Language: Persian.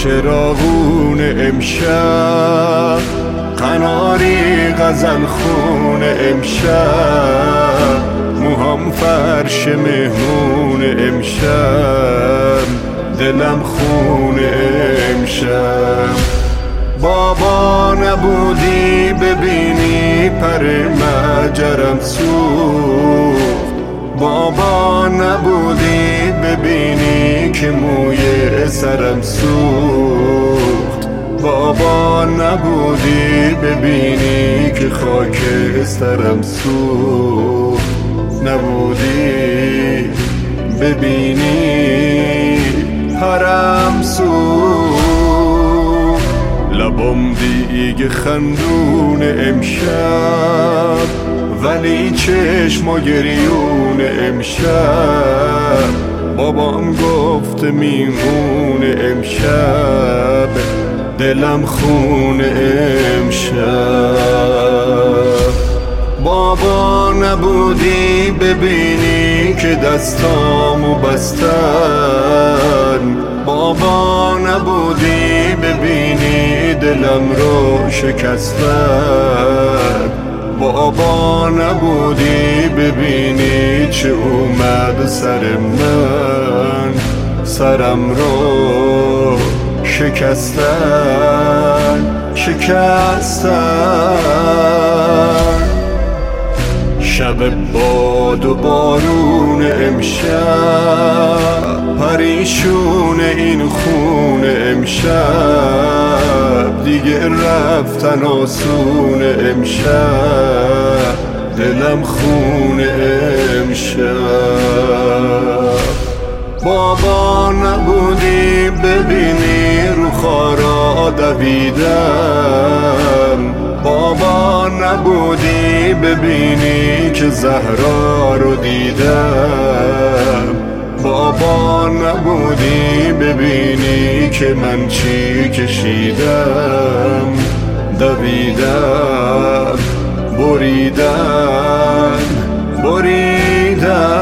چراغون امشب، قناری غزل خون امشب، موهام فرش مهمون امشب، دلم خون امشب. بابا نبودی ببینی پر مجرم سوخت، بابا نبودی ببینی که موی سرم سوخت، بابا نبودی ببینی که خاک سرم سوخت، نبودی ببینی پرم سوخت. لبام دیگه خندون امشب، ولی چشم و گریون امشب، بابام گفت میمون امشب، دلم خون امشب. بابا نبودی ببینی که دستامو بستن، بابا نبودی ببینی دلم رو شکستن، بابا نبودی ببینی چه اومد سر من، سرم رو شکستن، شکستن. شب باد و بارون امشب، پریشون این خون امشب، دیگه رفتن آسون امشب، دلم خون امشب. بابا نبودی ببینی رو خارا دویدم، بابا نبودی ببینی که زهرا رو دیدم، بابا نبودی ببینی که من چی کشیدم، دویدم، بریدم، بریدم.